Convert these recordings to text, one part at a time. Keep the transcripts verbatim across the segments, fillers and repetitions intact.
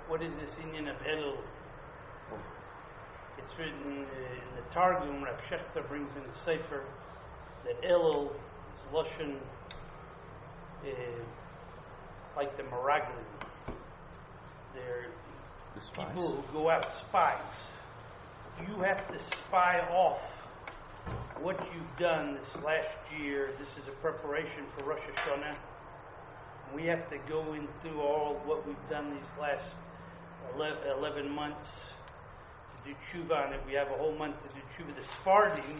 what is this Indian of Elul? It's written uh, in the Targum. Rav Shechter brings in the Sefer that Elul is Lashon, uh, like the Meraglim. They're The spies? people who go out spies. You have to spy off what you've done this last year. This is a preparation for Rosh Hashanah. We have to go into all what we've done these last eleven months to do tshuva on it. We have a whole month to do tshuva. The Sephardim,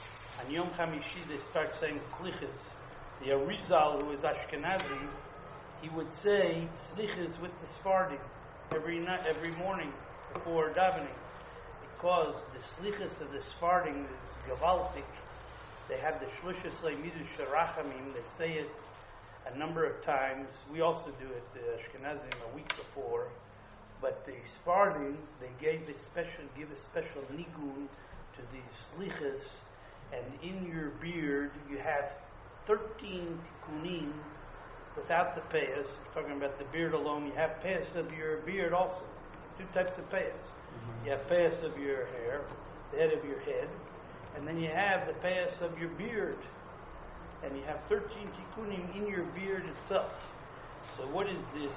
on Yom Hamishi, they start saying slichas. The Arizal, who is Ashkenazi, he would say slichas with the Sephardim every night, every morning before davening, because the slichas of the Sephardim is gavaltik. They have the shlushas leimidu sharachamim. They say it a number of times. We also do it, the Ashkenazim, a week before. But the Sephardim, they gave a special, give a special nigun to these slichas, and in your beard you have thirteen tikkunim without the payas. Talking about the beard alone, you have payas of your beard also. Two types of payas. Mm-hmm. You have payas of your hair, the head of your head, and then you have the payas of your beard. And you have thirteen tikkunim in your beard itself. So what is this?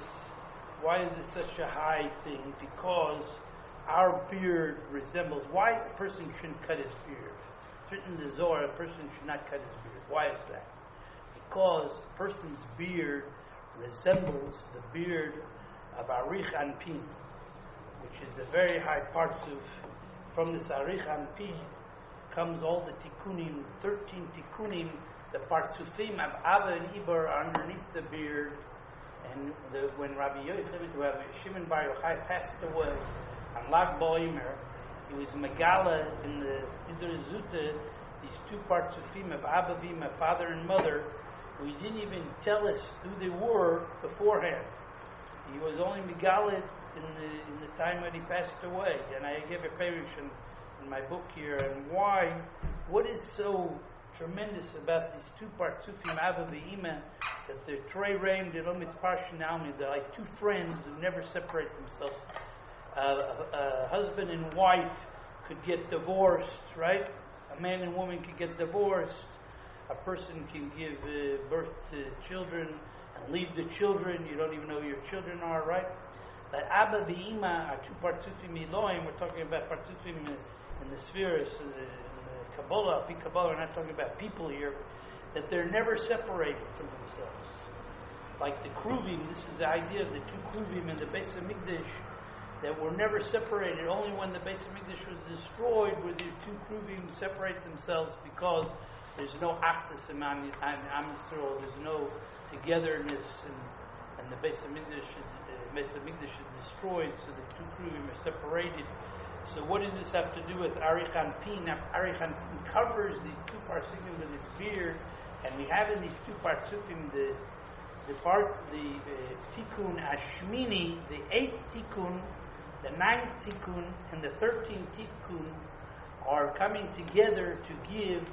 Why is this such a high thing? Because our beard resembles. Why a person shouldn't cut his beard? It's written in the Zohar, a person should not cut his beard. Why is that? Because a person's beard resembles the beard of Arich Anpin, which is a very high partsuf. From this Arich Anpin comes all the tikkunim, thirteen tikkunim. The partsufim of Ava and Ibar are underneath the beard. And the, when Rabbi Yochanan, Rabbi Shimon Bar Yochai passed away on Lag BaOmer, he was Megala in the Siddur Zuta, these two partsufim of Abavim, my father and mother, who he didn't even tell us who they were beforehand. He was only Megala in the in the time when he passed away. And I gave a parish in, in my book here. And why? What is so tremendous about these two partsufim Abba Ve'ima, that they're Trey Reim, they're Lomitz Parshin Almi, they're like two friends who never separate themselves. Uh, a, a husband and wife could get divorced, right? A man and woman could get divorced. A person can give uh, birth to children and leave the children. You don't even know who your children are, right? But Abba Ve'ima are two partsufim Elohim. We're talking about partsufim in, in the spheres, uh, Kabbalah, Pi Kabbalah, we're not talking about people here, that they're never separated from themselves. Like the Kruvim, this is the idea of the two Kruvim in the Beis HaMikdash, that were never separated. Only when the Beis HaMikdash was destroyed were the two Kruvim separate themselves, because there's no Achdus in Am Yisrael, there's no togetherness, and, and the Beis HaMikdash is, uh, Beis HaMikdash is destroyed, so the two Kruvim are separated. So what does this have to do with Arich Anpin? Arich Anpin covers these two partsufim with his beard, and we have in these two partsufim the the part, the uh, tikkun Ashmini, the eighth tikkun, the ninth tikkun, and the thirteenth tikkun are coming together to give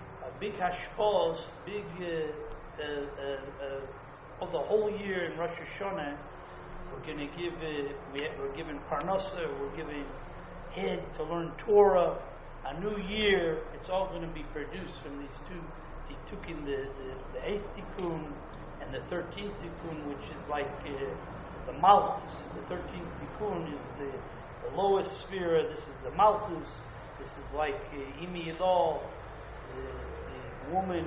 a big hashpos, big uh, uh, uh, uh, of the whole year in Rosh Hashanah. We're going to give, uh, we, we're giving Parnasa, we're giving head to learn Torah, a new year. It's all going to be produced from these two tikkunim, the, the, the eighth tikkun and the thirteenth tikkun, which is like uh, the Malchus. The thirteenth tikkun is the, the lowest sphere. This is the Malchus. This is like uh, Imi Yidal, the, the woman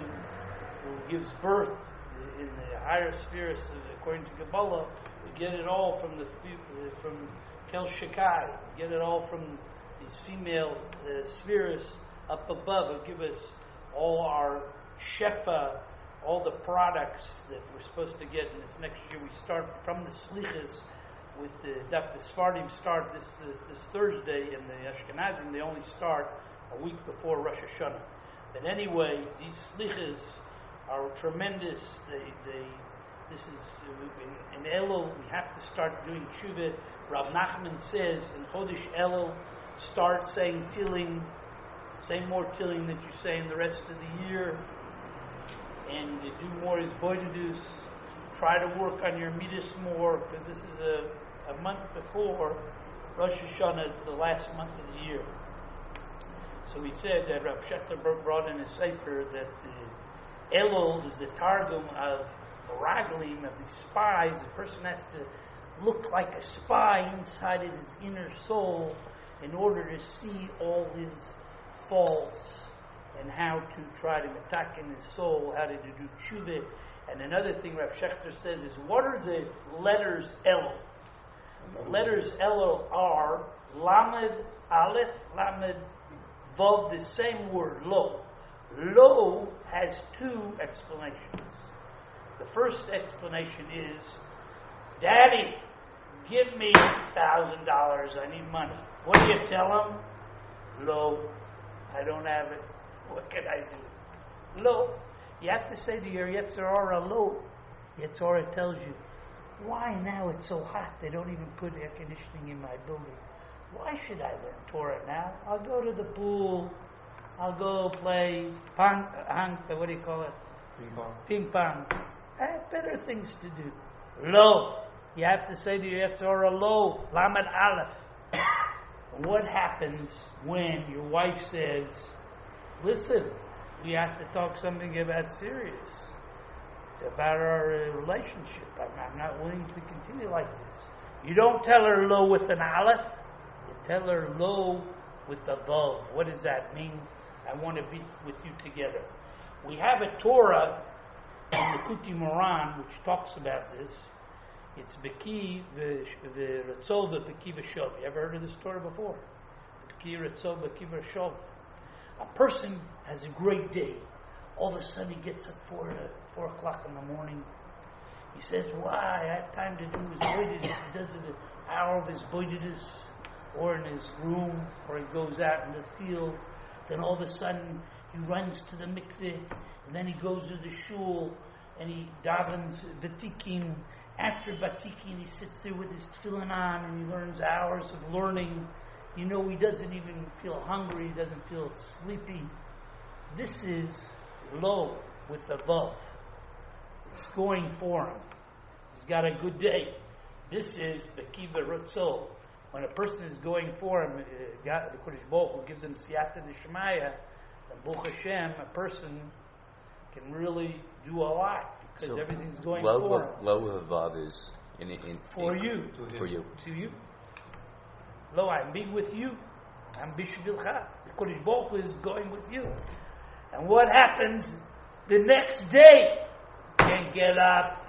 who gives birth in the higher spheres, according to Kabbalah. We get it all from the from Kel Shekai, get it all from these female uh, spheres up above. It'll give us all our shefa, all the products that we're supposed to get in this next year. We start from the slichas with the Daf. The Sephardim start this, this this Thursday, and the Ashkenazim they only start a week before Rosh Hashanah. But anyway, these slichas are tremendous. They they this is uh, in, in Elul we have to start doing tshuva. Rav Nachman says in Chodesh Elul, start saying Tilling, say more Tilling than you say in the rest of the year, and you do more Isboidedus. Try to work on your midas more, because this is a a month before Rosh Hashanah is the last month of the year. So he said that Rav Shechter brought in a sefer that the Elul is the targum of the raglim, of the spies. The person has to look like a spy inside of his inner soul in order to see all his faults and how to try to attack in his soul, how to do tshuva. And another thing Rav Shechter says is, what are the letters Elul? The letters Elul are Lamed, Aleph, Lamed, Vav, the same word, Lo. Lo has two explanations. The first explanation is, Daddy, give me a thousand dollars, I need money. What do you tell him? Lo, I don't have it. What can I do? Lo. You have to say to your Yetzer Hara, Lo. Yetzer Hara tells you, why now it's so hot they don't even put air conditioning in my building? Why should I learn Torah now? I'll go to the pool. I'll go play pong, hang, what do you call it? Ping pong. Ping pong. I have better things to do. Lo. You have to say to your Yetzer Hara, Lo. Lamed Aleph. What happens when your wife says, listen, we have to talk something about serious, about our uh, relationship. I'm, I'm not willing to continue like this. You don't tell her Lo with an Aleph. You tell her Lo with a Vav. What does that mean? I want to be with you together. We have a Torah in the Kuti Moran which talks about this. It's Beki the the Ratzol the Beki V'Shov. You ever heard of this Torah before? Beki Ratzol Beki V'Shov. A person has a great day. All of a sudden he gets up four uh, four o'clock in the morning. He says, "Why? I have time to do his boydidus." He does it an hour of his boydidus, or in his room, or he goes out in the field. Then all of a sudden he runs to the mikveh, and then he goes to the shul, and he davens vatikin. After vatikin, he sits there with his tefillin on, and he learns hours of learning. You know, he doesn't even feel hungry. He doesn't feel sleepy. This is Lo with the Vav. It's going for him. He's got a good day. This is the Kiva Ratzol. When a person is going for him, uh, God, the Kodesh Baruch Hu gives him Siyata D'Shemaya, and Baruch Hashem, a person can really do a lot because so everything's going low for him. Low with Vav is in, in, For in, you. For you. To you. Lo, I'm being with you. I'm Bishvilcha. The Kodesh Baruch Hu is going with you. And what happens the next day? Can't get up.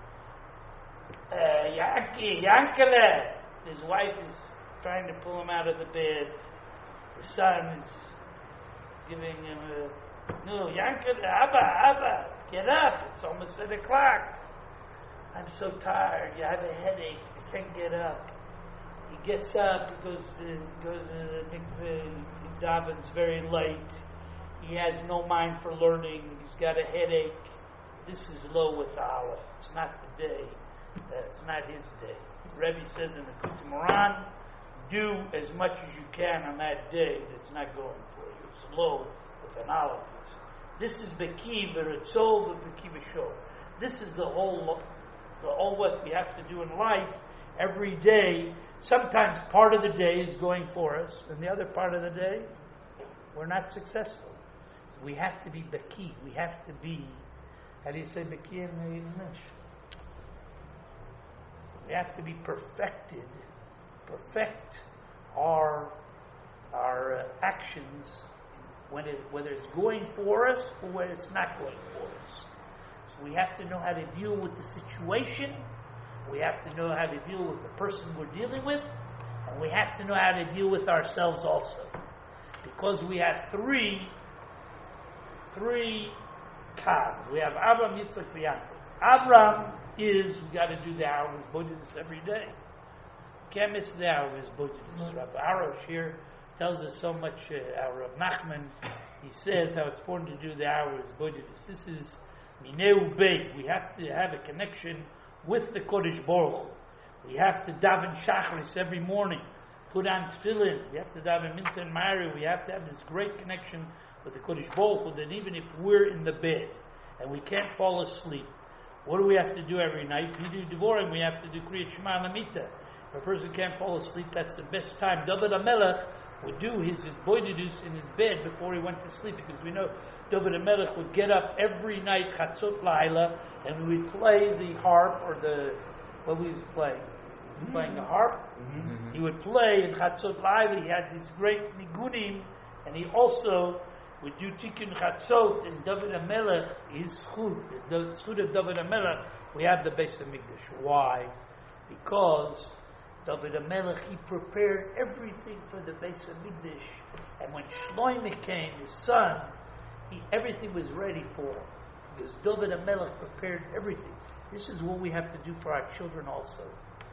Uh, Yanki, Yankele. His wife is trying to pull him out of the bed. The son is giving him a, no, Yankele, Abba, Abba, get up. It's almost eight o'clock. I'm so tired. You have a headache. I can't get up. He gets up, he goes to, goes to the mikveh, he davens very late. He has no mind for learning. He's got a headache. This is Lo with the Aleph. It's not the day. It's not his day. The Rebbe says in the Kuti Moran, do as much as you can on that day that's not going for you. It's Lo with an Aleph. This is Beki V'Ratzol Beki V'Shov. This is the whole, the whole what we have to do in life. Every day, sometimes part of the day is going for us, and the other part of the day, we're not successful. So we have to be Beki. We have to be, how do you say Beki in English? We have to be perfected, perfect our our uh, actions, when it, whether it's going for us or whether it's not going for us. So we have to know how to deal with the situation. We have to know how to deal with the person we're dealing with, and we have to know how to deal with ourselves also. Because we have three, three cons. We have Avram, Yitzchak, and Yaakov. Avram is, we got to do the hours Bodhidus every day. Can't miss the hours Bodhidus. Rabbi Arosh here tells us so much, uh, our Rav Nachman, he says how it's important to do the hours Bodhidus. This is Mineu Beit. We have to have a connection with the Kodesh Baruch Hu. We have to daven Shacharis every morning, put on tefillin. We have to daven Mincha and Mari. We have to have this great connection with the Kodesh Baruch Hu that even if we're in the bed and we can't fall asleep, what do we have to do every night? We do Devorim. We have to do Kriyat Shema and Amita. If a person can't fall asleep, that's the best time. David HaMelech would do his, his boididus in his bed before he went to sleep, because we know David HaMelech would get up every night, Chatzot Laila, and we would play the harp, or the, what was he playing? Was he playing the harp? Mm-hmm. He would play in Chatzot Laila. He had these great nigunim, and he also would do Tikkun Chatzot, and David HaMelech, his schut, the schut of David HaMelech, we have the Beis HaMikdash. Why? Because David HaMelech, he prepared everything for the Beis HaMikdash, and when Shloimeh came, his son, he, everything was ready for him, because David HaMelech prepared everything. This is what we have to do for our children also.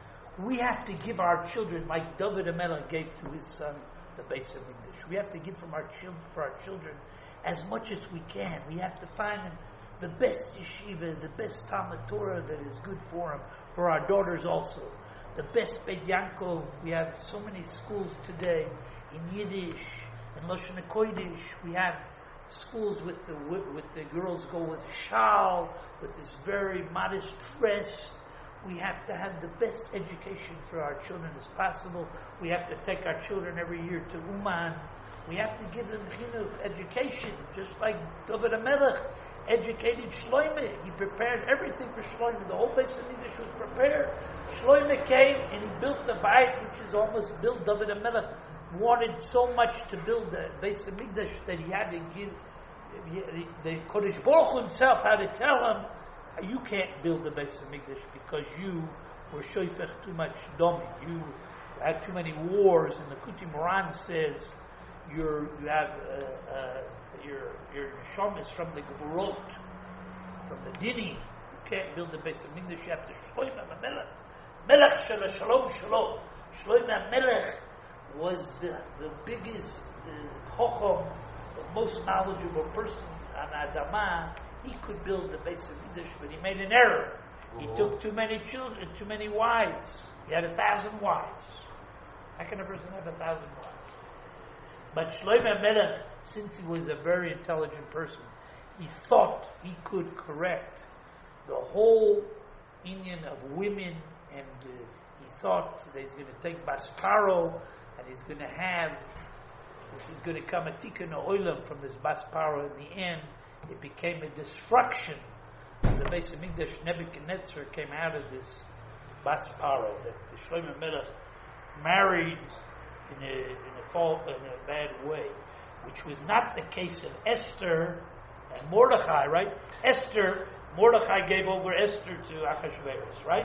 We have to give our children like David HaMelech gave to his son the Beis HaMikdash. We have to give from our children for our children as much as we can. We have to find them the best yeshiva, the best Talmud Torah that is good for them, for our daughters also. The best Beit Yankov. We have so many schools today in Yiddish, in Lashon HaKodesh. We have schools with the with the girls go with shal, with this very modest dress. We have to have the best education for our children as possible. We have to take our children every year to Uman. We have to give them chinuch, education, just like David HaMelech educated Shloimeh. He prepared everything for Shloimeh. The whole Beis HaMikdash was prepared. Shloimeh came and he built the Bayit, which is almost built. David HaMelech wanted so much to build the Beis HaMikdash that he had to give he, the Kodesh Baruch Hu himself had to tell him, you can't build the Beis HaMikdash because you were shoifech too much domi. You had too many wars, and the Kuti Moran says you're, you have uh, uh, your your neshama is from the Geburot, from the Dini. You can't build the Beis HaMikdash. You have to Shloimeh HaMelech, Melech Shel Shalom Shalom. Shloimeh HaMelech was the the biggest uh, chochom, the most knowledgeable person on Adamah. He could build the Beis HaMikdash, but he made an error. He Whoa. took too many children, too many wives. He had a thousand wives. How can a person have a thousand wives? But Shloimeh HaMelech, since he was a very intelligent person, he thought he could correct the whole union of women, and uh, he thought that he's going to take Basparo, and he's going to have, this is going to come a tikkun oilam from this Basparo in the end. It became a destruction of the Beis HaMikdash. Nebuchadnezzar came out of this Basparo that the Shloimeh HaMelech married in a, in a fall, in a bad way, which was not the case of Esther and Mordechai, right? Esther, Mordechai gave over Esther to Achashverosh, right?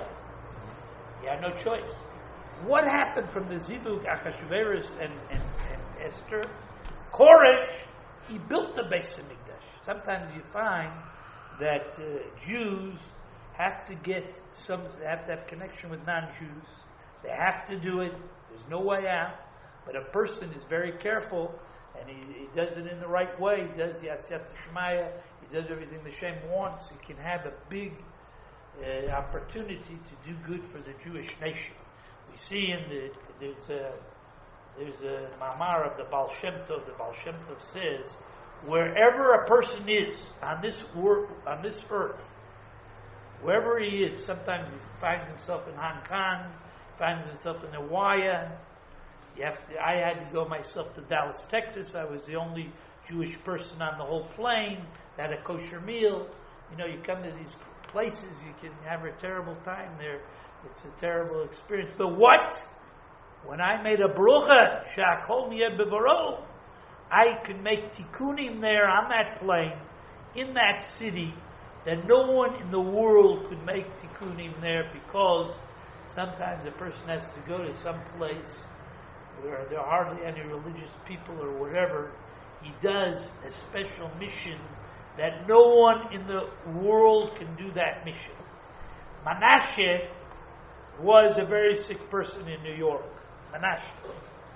He had no choice. What happened from the Zivug, Achashverosh and, and, and Esther? Koresh, he built the Beis HaMikdash. Sometimes you find that uh, Jews have to get some, they have to have connection with non-Jews. They have to do it. There's no way out. But a person is very careful, and he, he does it in the right way. He does Yasiyat Shemaya. He does everything the Shem wants. He can have a big uh, opportunity to do good for the Jewish nation. We see in the there's a there's a mamar of the Baal Shem Tov. The Baal Shem Tov says, wherever a person is on this world, on this earth, wherever he is, sometimes he finds himself in Hong Kong, finds himself in Hawaii. You have to, I had to go myself to Dallas, Texas. I was the only Jewish person on the whole plane that had a kosher meal. You know, you come to these places, you can have a terrible time there. It's a terrible experience. But what? When I made a brucha, shakol miyeh bevaro, I could make tikkunim there on that plane, in that city, that no one in the world could make tikkunim there, because sometimes a person has to go to some place where there are hardly any religious people or whatever. He does a special mission that no one in the world can do that mission. Menashe was a very sick person in New York. Menashe.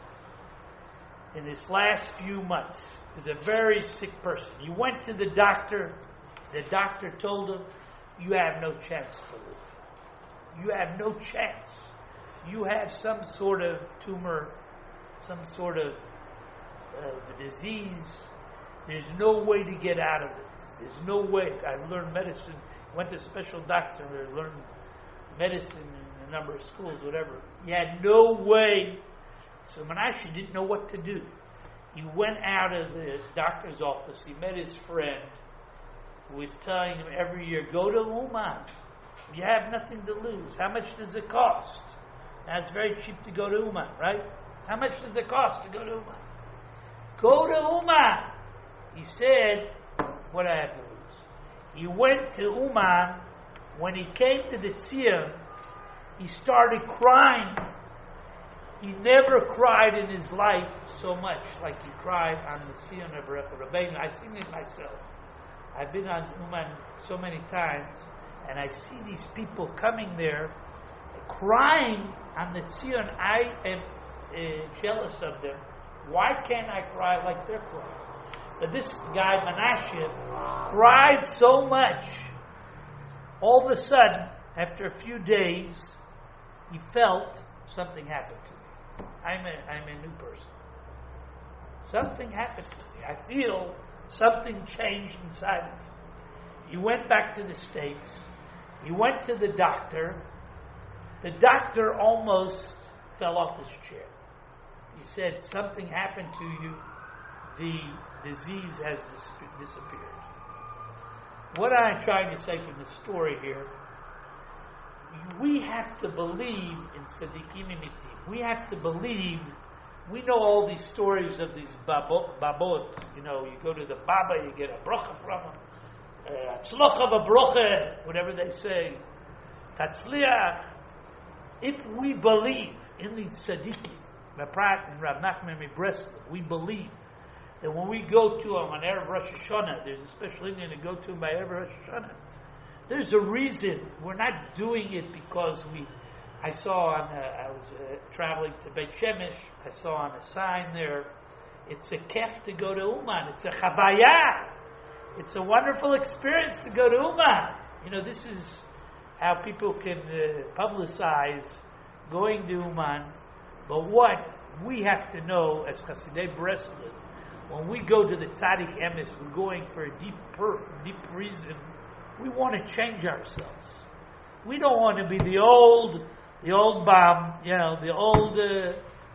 In his last few months, he was a very sick person. He went to the doctor. The doctor told him, you have no chance to live. You have no chance. You have some sort of tumor, some sort of uh, disease. There's no way to get out of it. There's no way. I learned medicine. Went to a special doctor. I learned medicine in a number of schools, whatever. He had no way. So Menashe didn't know what to do. He went out of the doctor's office. He met his friend who was telling him every year, go to Uman. You have nothing to lose. How much does it cost? Now it's very cheap to go to Uman, right? How much does it cost to go to Uman? Go to Uman. He said, what do I have to lose? He went to Uman. When he came to the Tzion, he started crying. He never cried in his life so much like he cried on the Tzion of Rabbeinu. I've seen it myself. I've been on Uman so many times, and I see these people coming there crying on the Tzion. I am uh, jealous of them. Why can't I cry like they're crying? But this guy, Menashe, cried so much. All of a sudden, after a few days, he felt something happened to me. I'm a, I'm a new person. Something happened to me. I feel something changed inside of me. He went back to the States. He went to the doctor. The doctor almost fell off his chair. He said, something happened to you. The disease has dis- disappeared. What I'm trying to say from the story here, we have to believe in Tzaddikim Emitim. We have to believe. We know all these stories of these babot, babot. You know, you go to the Baba, you get a bracha from him. Tzloch of a bracha, whatever they say. Tatzliach. If we believe in these tzaddikim, Raprat and Rav Nachman Mibreslev, we believe that when we go to them on Erev Rosh Hashanah, there's a special Indian to go to them by Erev Rosh Hashanah. There's a reason. We're not doing it because we. I saw on. A, I was uh, traveling to Beit Shemesh. I saw on a sign there. It's a kef to go to Uman. It's a chavaya. It's a wonderful experience to go to Uman. You know, this is how people can uh, publicize going to Uman. But what we have to know as Chasidei Breslin, when we go to the Tzaddik Emes, we're going for a deep, per, deep reason. We want to change ourselves. We don't want to be the old, the old bomb, you know, the old, uh,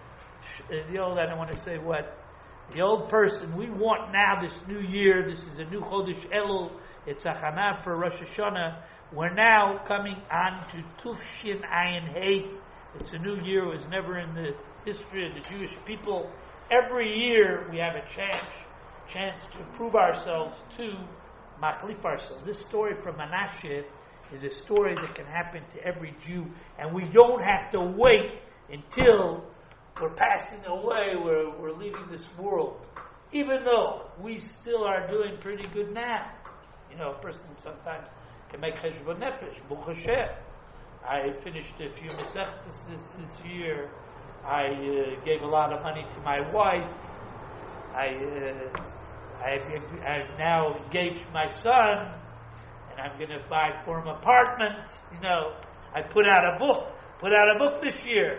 the old. I don't want to say what, the old person. We want now this new year. This is a new Chodesh Elul. It's a Hana for Rosh Hashanah. We're now coming on to Tufshin Ayin Hey. It's a new year. It was never in the history of the Jewish people. Every year we have a chance, chance to prove ourselves, to machlif ourselves. This story from Menashe is a story that can happen to every Jew, and we don't have to wait until we're passing away, we're, we're leaving this world. Even though we still are doing pretty good now. You know, a person sometimes can make cheshbon nefesh, Baruch Hashem. I finished a few mesechtas this, this year. I uh, gave a lot of money to my wife. I, uh, I, I now engaged my son, and I'm going to buy for him apartments. You know, I put out a book. Put out a book this year.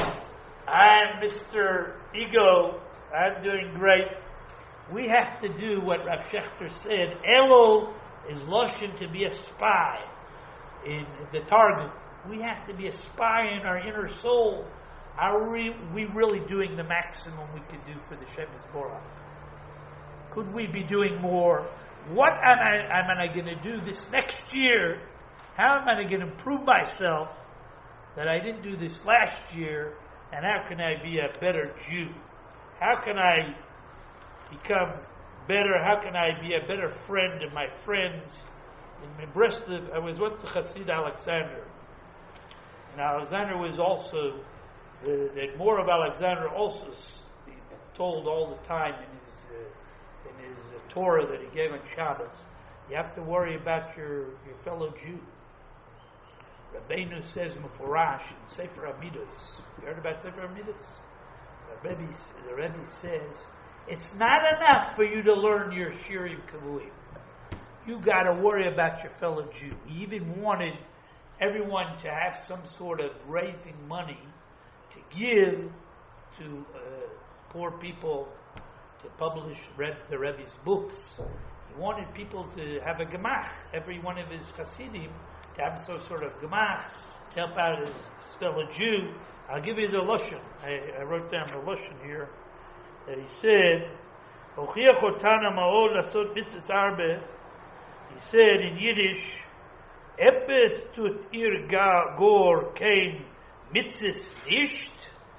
I'm Mister Ego. I'm doing great. We have to do what Rav Shechter said. Elul is loshen, to be a spy in the Targum. We have to be a spy in our inner soul. Are we, we really doing the maximum we could do for the Shem Yisborach? Could we be doing more? What am I, am I going to do this next year? How am I going to prove myself that I didn't do this last year? And how can I be a better Jew? How can I become better? How can I be a better friend to my friends? In Breslov, I was once a Chassid Alexander. And Alexander was also The, the more of Alexander also told all the time in his uh, in his uh, Torah that he gave on Shabbos, you have to worry about your, your fellow Jew. Rabbeinu says Mufurash in Sefer Amidos. You heard about Sefer Amidos? The Rebbe, the Rebbe says it's not enough for you to learn your Shirim Kavuim. You got to worry about your fellow Jew. He even wanted everyone to have some sort of raising money to give to uh, poor people, to publish read the Rebbe's books. He wanted people to have a gemach, every one of his Hasidim to have some sort of gemach to help out his fellow Jew. I'll give you the Lashon. I, I wrote down the Lashon here that he said, "Hochiach otana ma'od lasot mitzvahs arbe." He said in Yiddish, "Epes tut ir ga gor kein mitzvahs nicht."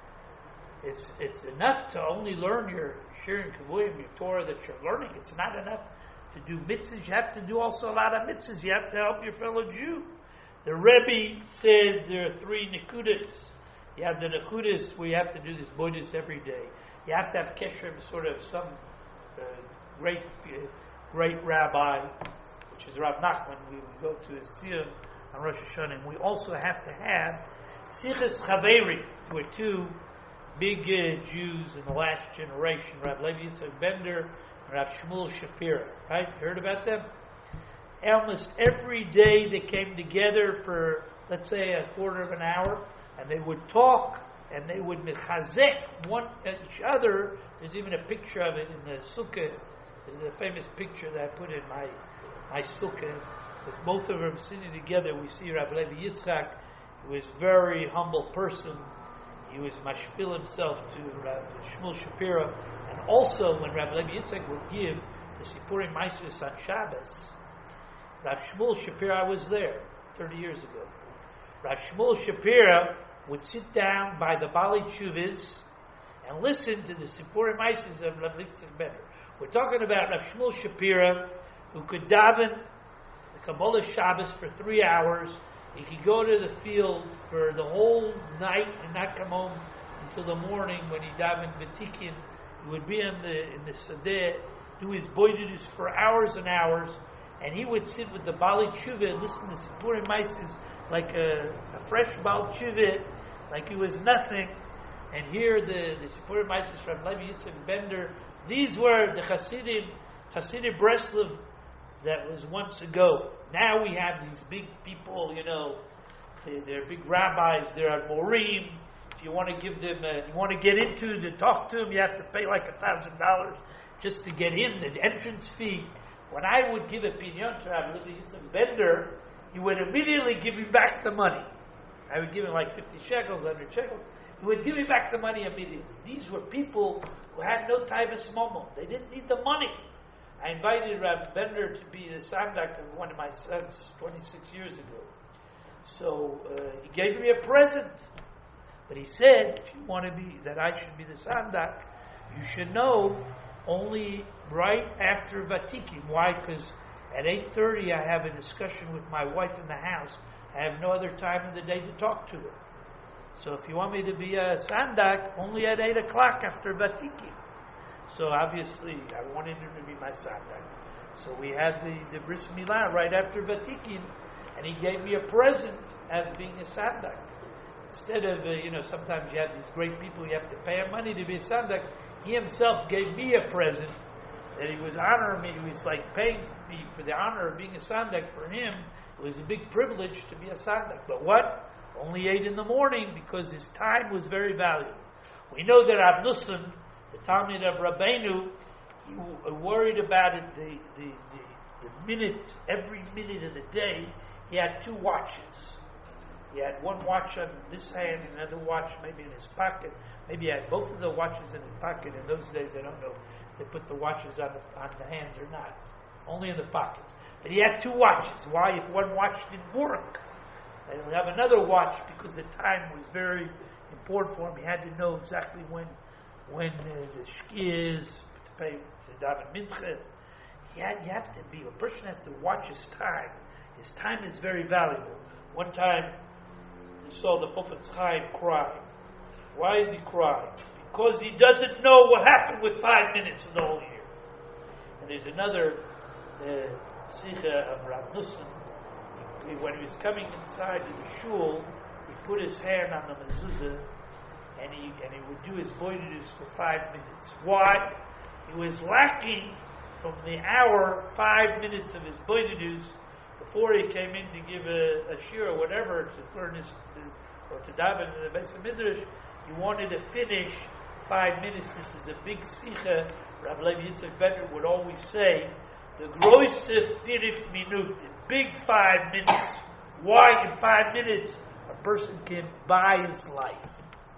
It's it's enough to only learn your Shirin Kavuyim, your Torah that you're learning. It's not enough to do mitzvahs. You have to do also a lot of mitzvahs. You have to help your fellow Jew. The Rebbe says there are three nekudas. You have the nekudas where you have to do this boidus every day. You have to have kesher, sort of some uh, great uh, great rabbi, which is Rav Nachman. We would go to his siyum on Rosh Hashanah. And we also have to have sichas chaveri, where two big uh, Jews in the last generation, Rav Levi Yitzchak Bender and Rav Shmuel Shapira. Right? You heard about them? Almost every day they came together for, let's say, a quarter of an hour, and they would talk, and they would mechazek one each other. There's even a picture of it in the sukkah. There's a famous picture that I put in my my sukkah, with both of them sitting together. We see Rav Levi Yitzchak, who was a very humble person. He was mashpil himself to Rav Shmuel Shapira, and also when Rav Levi Yitzchak would give the Sipurim Maisus on Shabbos, Rav Shmuel Shapira, I was there thirty years ago. Rav Shmuel Shapira would sit down by the Bali Chuvas and listen to the Sipurim Maisus of Rav Yitzchak Bender. We're talking about Rav Shmuel Shapira, who could daven the Kabbalah Shabbos for three hours. He could go to the field for the whole night and not come home until the morning when he davened Vatikin. He would be in the in the Sadeh, do his boidus for hours and hours, and he would sit with the Bali Tshuva and listen to Sipurim Maises like a, a fresh Bali Tshuva, like he was nothing, and hear the, the Sipurim Maises from Levi Yitzchak Bender. These were the Hasidim, Hasidim Breslov that was once ago. Now we have these big people, you know, they, they're big rabbis, they're Morim. If you want to give them, a, you want to get into to talk to them, you have to pay like a thousand dollars just to get in, the entrance fee. When I would give a pinyon to Rabbi Yitzchak Bender, he would immediately give me back the money. I would give him like fifty shekels, one hundred shekels. He would give me back the money immediately. These were people who had no taivas momo. They didn't need the money. I invited Rabbi Bender to be the sandak of one of my sons twenty-six years ago. So uh, he gave me a present. But he said, if you want to be, that I should be the sandak, you should know only right after Vatikin. Why? Because at eight thirty I have a discussion with my wife in the house. I have no other time in the day to talk to her. So if you want me to be a sandak, only at eight o'clock after Vatikin. So obviously, I wanted him to be my sandak. So we had the, the bris milah right after Vatikin, and he gave me a present as being a sandak. Instead of, uh, you know, sometimes you have these great people, you have to pay him money to be a sandak. He himself gave me a present that he was honoring me. He was like paying me for the honor of being a sandak. For him, it was a big privilege to be a sandak. But what? Only eight in the morning, because his time was very valuable. We know that Rav Nussan, the Talmud of Rabbeinu, he worried about it the, the, the, the minute, every minute of the day. He had two watches. He had one watch on this hand and another watch maybe in his pocket. Maybe he had both of the watches in his pocket. In those days, I don't know if they put the watches on the, on the hands or not. Only in the pockets. But he had two watches. Why? If one watch didn't work, he would have another watch, because the time was very important for him. He had to know exactly when when uh, the shki is, to pay to daven mincha. He had, you have to be, a person has to watch his time. His time is very valuable. One time, he saw the Chofetz Chaim cry. Why is he crying? Because he doesn't know what happened with five minutes in the whole year. And there's another uh, Sikha of Rav Nussan. He, when he was coming inside of the shul, he put his hand on the mezuzah, and he and he would do his boidus for five minutes. Why? He was lacking from the hour five minutes of his boidus before he came in to give a, a shir or whatever to learn his, his or to daven in the Beis Midrash. He wanted to finish five minutes. This is a big sicha. Rabbi Levi Yitzchak Bender would always say, the große fünf Minuten, big five minutes. Why in five minutes a a person can buy his life.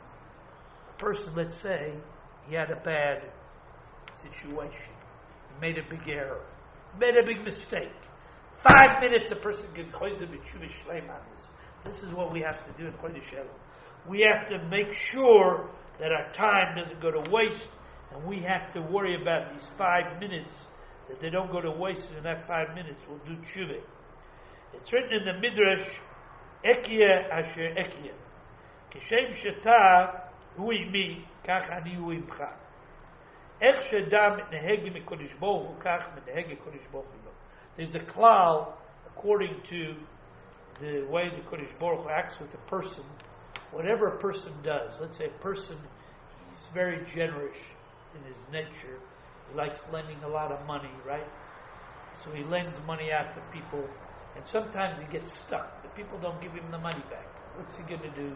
A person, let's say, he had a bad situation. He made a big error. Made a big mistake. Five minutes a person gets choizer b'tshuva shleim on this. This is what we have to do in Chodesh Elul. We have to make sure that our time doesn't go to waste, and we have to worry about these five minutes, that they don't go to waste, and in that five minutes we'll do tshuva. It's written in the Midrash, Ekia asher Ekia. Kishem sheta hu imi, kach ani hu imcha. Ech shedam nehegi mikodesh bohu, kach nehegi kodesh bohu. There's a klal, according to the way the Kodesh Baruch Hu acts with a person. Whatever a person does, let's say a person, he's very generous in his nature. He likes lending a lot of money, right? So he lends money out to people, and sometimes he gets stuck. The people don't give him the money back. What's he going to do?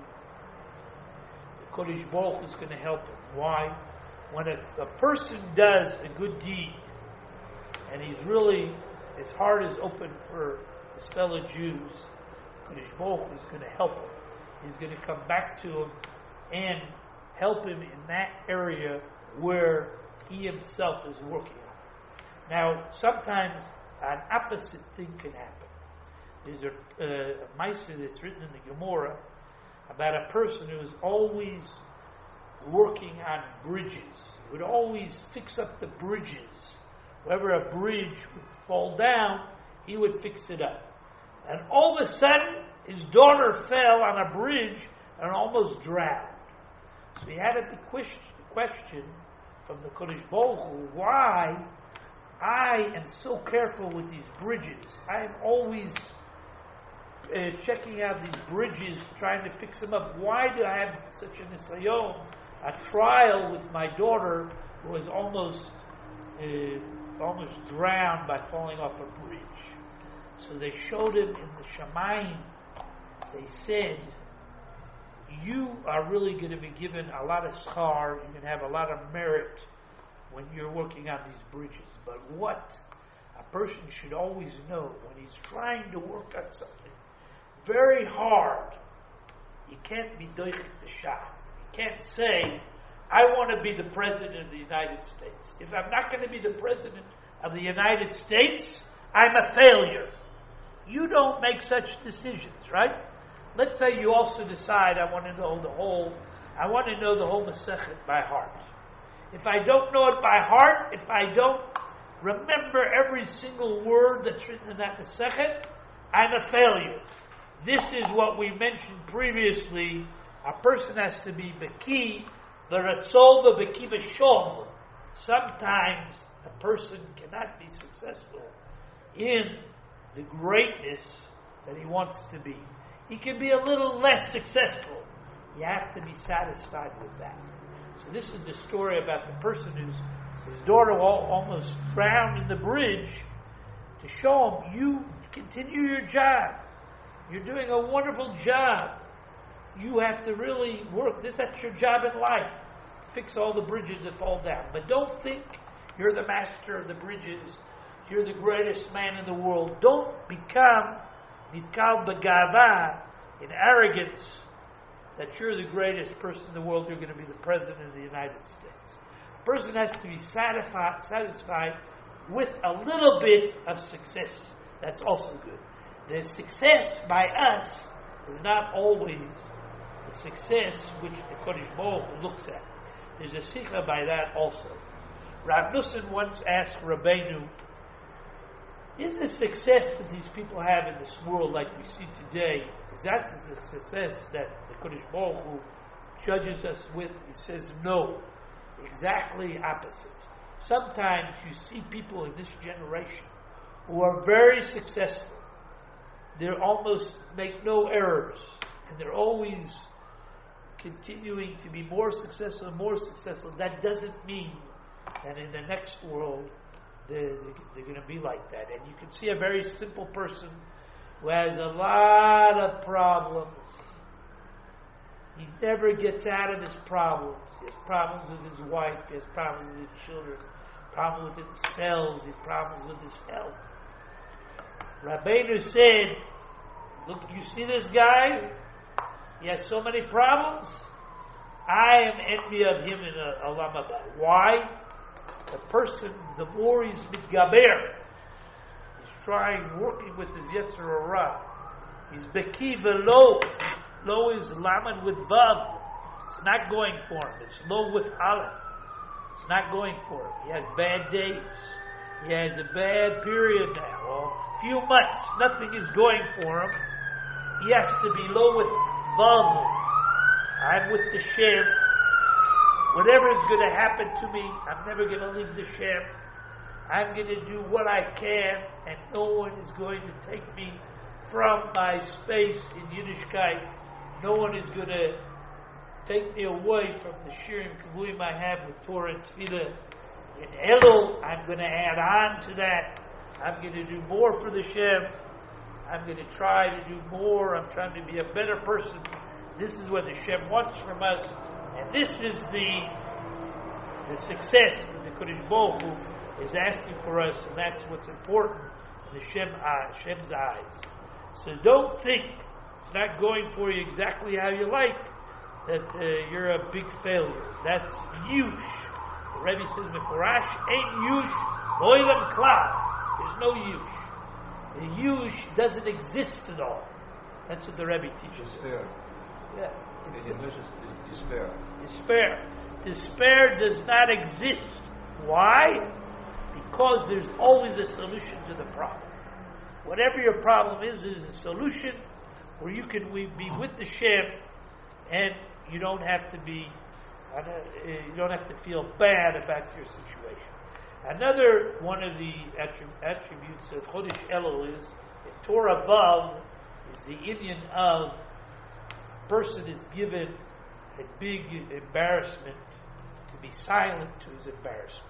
The Kodesh Baruch Hu is going to help him. Why? When a, a person does a good deed, and he's really, his heart is open for his fellow Jews, Kodesh Baruch Hu is going to help him. He's going to come back to him and help him in that area where he himself is working on. Now, sometimes an opposite thing can happen. There's a, uh, a Meister that's written in the Gemara about a person who is always working on bridges. He would always fix up the bridges. Wherever a bridge would fall down, he would fix it up. And all of a sudden, his daughter fell on a bridge and almost drowned. So he had a big question from the Kodesh Baruch Hu, why I am so careful with these bridges. I am always uh, checking out these bridges, trying to fix them up. Why do I have such a nisayon, a trial with my daughter who was almost uh, almost drowned by falling off a bridge? So they showed him in the Shamayim. They said, you are really going to be given a lot of schar, you're going to have a lot of merit when you're working on these bridges. But what a person should always know when he's trying to work on something very hard, you can't be doich the shah. You can't say, I want to be the President of the United States. If I'm not going to be the President of the United States, I'm a failure. You don't make such decisions, right? Let's say you also decide, I want to know the whole, I want to know the whole Masechet by heart. If I don't know it by heart, if I don't remember every single word that's written in that Masechet, I'm a failure. This is what we mentioned previously. A person has to be Beki, the Ratzol, the Beki B'Shom. Sometimes a person cannot be successful in the greatness that he wants to be. He can be a little less successful. You have to be satisfied with that. So this is the story about the person whose his daughter all, almost drowned in the bridge, to show him, you continue your job. You're doing a wonderful job. You have to really work. This, that's your job in life. Fix all the bridges that fall down. But don't think you're the master of the bridges. You're the greatest man in the world. Don't become nitkal b'gava, in arrogance, that you're the greatest person in the world. You're going to be the President of the United States. A person has to be satisfied, satisfied with a little bit of success. That's also good. The success by us is not always the success which the Kodesh Baruch Hu looks at. There's a sikha by that also. Rav Nussin once asked Rabbeinu, is the success that these people have in this world like we see today, is that the success that the Kodesh Baruch Hu judges us with? He says no. Exactly opposite. Sometimes you see people in this generation who are very successful. They almost make no errors, and they're always continuing to be more successful and more successful. That doesn't mean that in the next world they're, they're going to be like that. And you can see a very simple person who has a lot of problems. He never gets out of his problems. He has problems with his wife, he has problems with his children, problems with himself, he has problems with his health. Rabbeinu said, look, you see this guy? He has so many problems. I am envy of him in a Olam Haba. Why? The person, the more he's mitgaber, he's trying, working with his Yetzer Hara. He's beki velo. Lo is lamed with vav. It's not going for him. It's lo with aleph. It's not going for him. He has bad days. He has a bad period now. Well, a few months, nothing is going for him. He has to be low with vav. I'm with the Shem. Whatever is going to happen to me, I'm never going to leave the Shem. I'm going to do what I can, and no one is going to take me from my space in Yiddishkeit. No one is going to take me away from the Shirim Kavuim I have with Torah and Tefillah. In Elul, I'm going to add on to that. I'm going to do more for the Shem. I'm going to try to do more. I'm trying to be a better person. This is what the Shem wants from us, and this is the the success that the Kodesh Baruch Hu is asking for us, and that's what's important in the Shem, uh, Shem's eyes. So don't think it's not going for you exactly how you like, that uh, you're a big failure. That's yush. The Rebbe says, Meforash ain't yush, lo'ilam klal. There's no yush. The yush doesn't exist at all. That's what the Rebbe teaches us. Yeah. The English is despair. Despair. Despair does not exist. Why? Because there's always a solution to the problem. Whatever your problem is, is a solution where you can we be with the Shem, and you don't have to be, you don't have to feel bad about your situation. Another one of the attributes of Chodesh Elul is in Torah Vav is the Indian of person is given a big embarrassment to be silent to his embarrassment.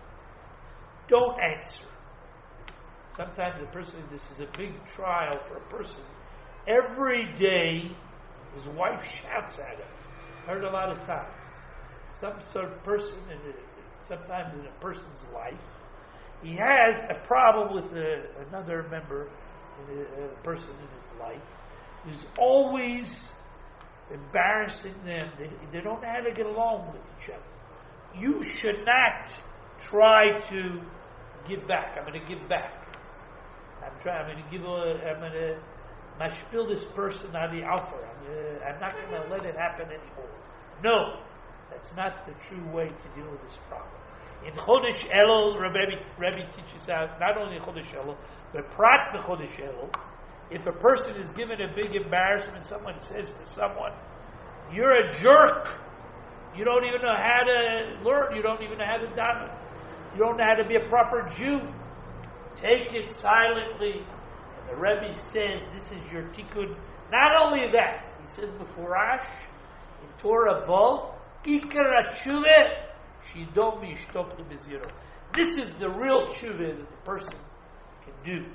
Don't answer. Sometimes the person, this is a big trial for a person. Every day, his wife shouts at him. Heard a lot of times. Some sort of person, in a, sometimes in a person's life, he has a problem with a, another member, a, a person in his life, who's always embarrassing them. They, they don't know how to get along with each other. You should not try to give back. I'm going to give back. I'm trying. I'm going to give. A, I'm going to mashpil this person on the alpha. I'm, gonna, I'm not going to let it happen anymore. No, that's not the true way to deal with this problem. In Chodesh Elul, Rebbe, Rebbe teaches out not only Chodesh Elul, but Prat Chodesh Elul. If a person is given a big embarrassment, someone says to someone, "You're a jerk. You don't even know how to learn. You don't even know how to daven. You don't know how to be a proper Jew." Take it silently. And the Rebbe says, this is your tikkun. Not only that, he says before Ash, in Torah Vol, Ikar HaTshuvah, Shidom Yishtok Lebiziro. This is the real tshuva that the person can do.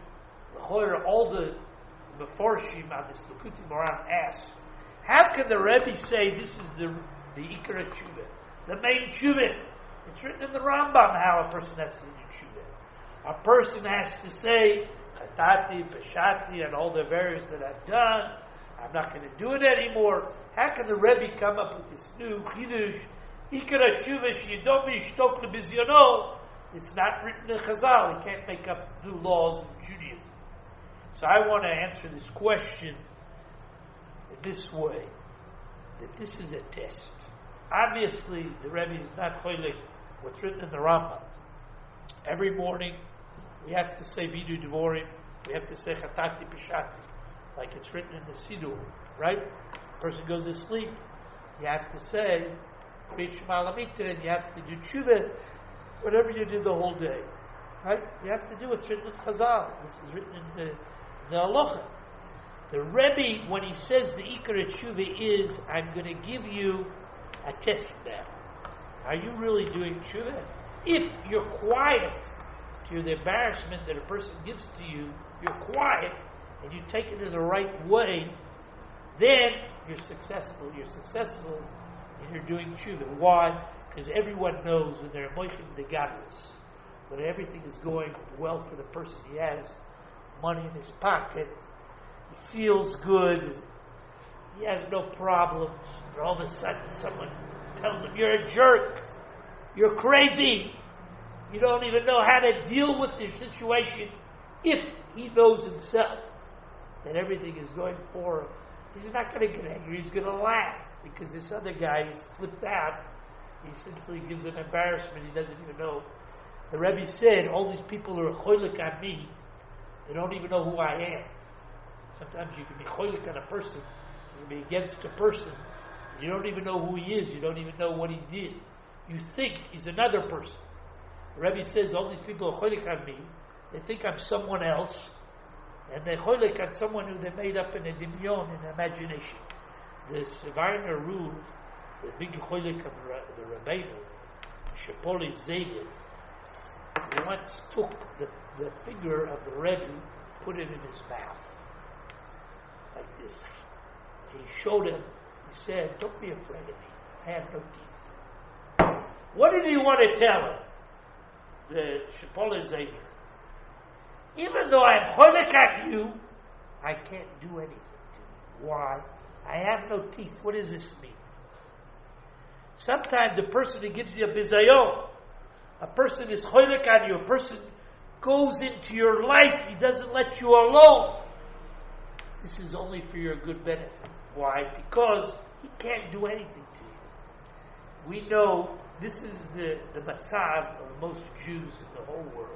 All the Meforshim on this Likutei Moharan ask, how can the Rebbe say this is the the Ikar HaTshuvah, the main tshuva? It's written in the Rambam how a person has to do tshuva. A person has to say, Chatati, Peshati, and all the various that I've done, I'm not going to do it anymore. How can the Rebbe come up with this new Chidush? Ikar HaTshuvah, Shidom Yishtok Lebizyono. It's not written in Chazal. You can't make up new laws in Judaism. So I want to answer this question in this way, that this is a test. Obviously, the Rebbe is not choilek what's written in the Rambam. Every morning, we have to say Vidu Devorim, we have to say Chatati Peshati, like it's written in the Siddur, right? The person goes to sleep, you have to say Kriyat Shema Lamita, and you have to do Tshuva, whatever you did the whole day, right? You have to do what's written in Chazal. This is written in the, the Halacha. The Rebbe, when he says the Ikar HaTshuvah is, I'm going to give you a test now. Are you really doing Tshuva? If you're quiet to the embarrassment that a person gives to you, you're quiet, and you take it in the right way, then you're successful. You're successful and you're doing Tshuva. Why? Because everyone knows when they're moichin the gadlus, when everything is going well for the person, he has money in his pocket, he feels good, he has no problems. And all of a sudden someone tells him, you're a jerk. You're crazy. You don't even know how to deal with your situation. If he knows himself that everything is going for him, he's not going to get angry. He's going to laugh because this other guy is flipped out. He simply gives him embarrassment. He doesn't even know. The Rebbe said, all these people are cholik on me. They don't even know who I am. Sometimes you can be cholik on a person. You can be against a person. You don't even know who he is. You don't even know what he did. You think he's another person. The Rebbe says, all these people are cholik on me. They think I'm someone else. And they're cholik on someone who they made up in a dimyon, in imagination. The Sevainer Ruv, the big cholik of the Rabbeinu, Shepoli Zayed, he once took the, the finger of the Rebbe, put it in his mouth, like this. He showed him, he said, don't be afraid of me. I have no teeth. What did he want to tell him? The Shepoli Zayed. Even though I'm cholik at you, I can't do anything to you. Why? I have no teeth. What does this mean? Sometimes a person who gives you a bizayon, a person is cholik on you, a person goes into your life, he doesn't let you alone. This is only for your good benefit. Why? Because he can't do anything to you. We know this is the, the matzav of most Jews in the whole world.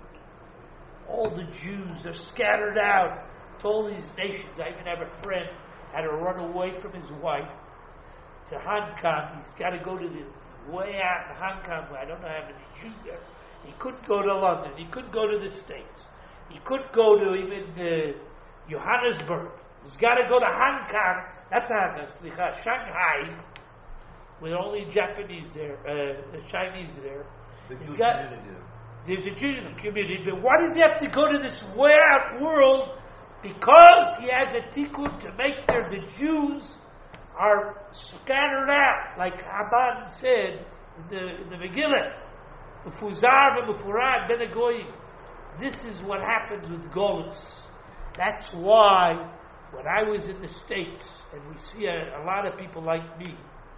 All the Jews are scattered out to all these nations. I even have a friend had to run away from his wife to Hong Kong. He's got to go to the way out in Hong Kong. I don't know how many Jews there. He couldn't go to London. He couldn't go to the States. He couldn't go to even uh, Johannesburg. He's got to go to Hong Kong. Not Hong Kong, Shanghai, with only Japanese there, uh, the Chinese there. The He's Jewish got, community. There's a Jewish community, but why does he have to go to this way out world? Because he has a tikkun to make there the Jews are scattered out, like Haman said in the, in the Megillah, Mufuzar v'mufurad ben hagoyim. This is what happens with Golus. That's why when I was in the States, and we see a, a lot of people like me,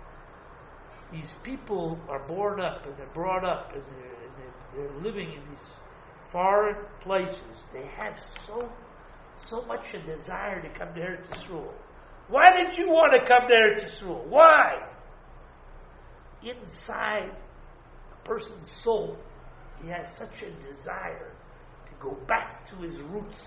these people are born up and they're brought up and they're, and they're, they're living in these foreign places. They have so so much a desire to come to Eretz Yisrael. Why did you want to come to Eretz Yisrael? Why? Inside a person's soul, he has such a desire to go back to his roots.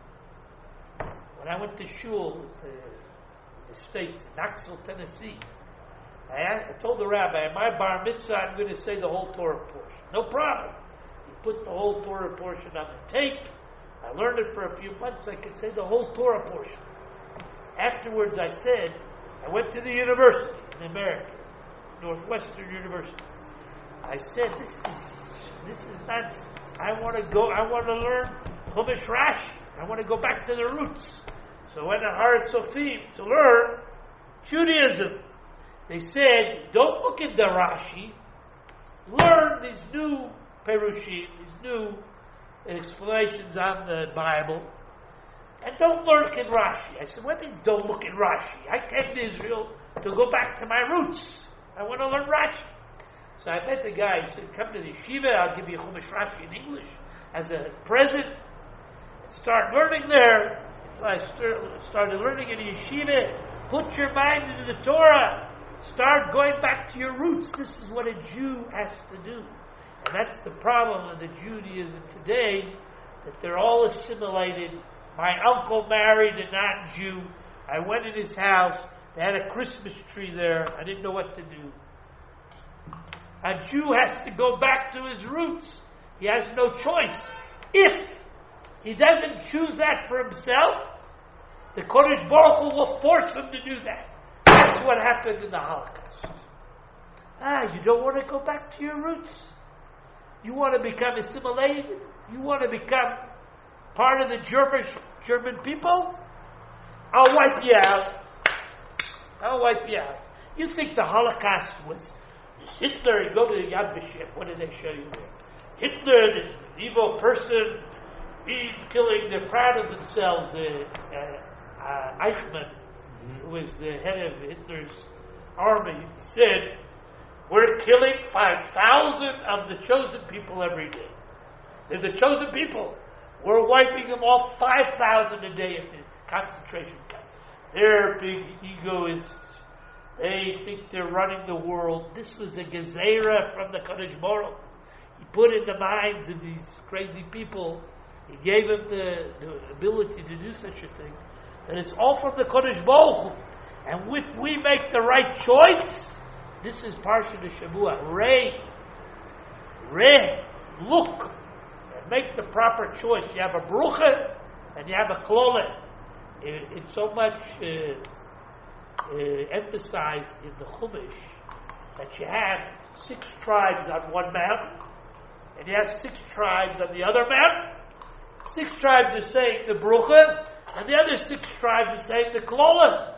When I went to shul with the, the States, Knoxville, Tennessee, I, I told the rabbi, at my bar mitzvah, I'm going to say the whole Torah portion. No problem. He put the whole Torah portion on the tape. I learned it for a few months. I could say the whole Torah portion. Afterwards, I said, I went to the university in America, Northwestern University. I said, this is this is nonsense. I want to go. I want to learn Chumash Rashi. I want to go back to the roots. So I went to Har Tzofim to learn Judaism. They said, don't look at the Rashi. Learn these new Perushim, these new explanations on the Bible, and don't look at Rashi. I said, what means don't look at Rashi? I came to Israel to go back to my roots. I want to learn Rashi. So I met the guy. He said, come to the yeshiva. I'll give you Chumash Rashi in English as a present. Start learning there. So I started learning in the yeshiva. Put your mind into the Torah. Start going back to your roots. This is what a Jew has to do. And that's the problem of the Judaism today, that they're all assimilated. My uncle married a non-Jew. I went in his house. They had a Christmas tree there. I didn't know what to do. A Jew has to go back to his roots. He has no choice. If he doesn't choose that for himself, the Kodesh Baruch Hu will force him to do that. That's what happened in the Holocaust. Ah, you don't want to go back to your roots. You want to become assimilated? You want to become part of the German, German people? I'll wipe you out. I'll wipe you out. You think the Holocaust was Hitler? You go to the Yad Vashem. What did they show you there? Hitler, this evil person, he's killing. They're proud of themselves. Uh, uh, uh, Eichmann, who was the head of Hitler's army, said, we're killing five thousand of the chosen people every day. They're the chosen people. We're wiping them off five thousand a day in the concentration camp. They're big egoists. They think they're running the world. This was a gezerah from the Kadosh Baruch. He put in the minds of these crazy people, he gave them the, the ability to do such a thing. And it's all from the Kadosh Baruch. And if we make the right choice, this is Parsha de Shavua. Re, re, look, and make the proper choice. You have a brucha and you have a klole. It, it's so much uh, uh, emphasized in the Chumash that you have six tribes on one mountain and you have six tribes on the other mountain. Six tribes are saying the brucha and the other six tribes are saying the klole.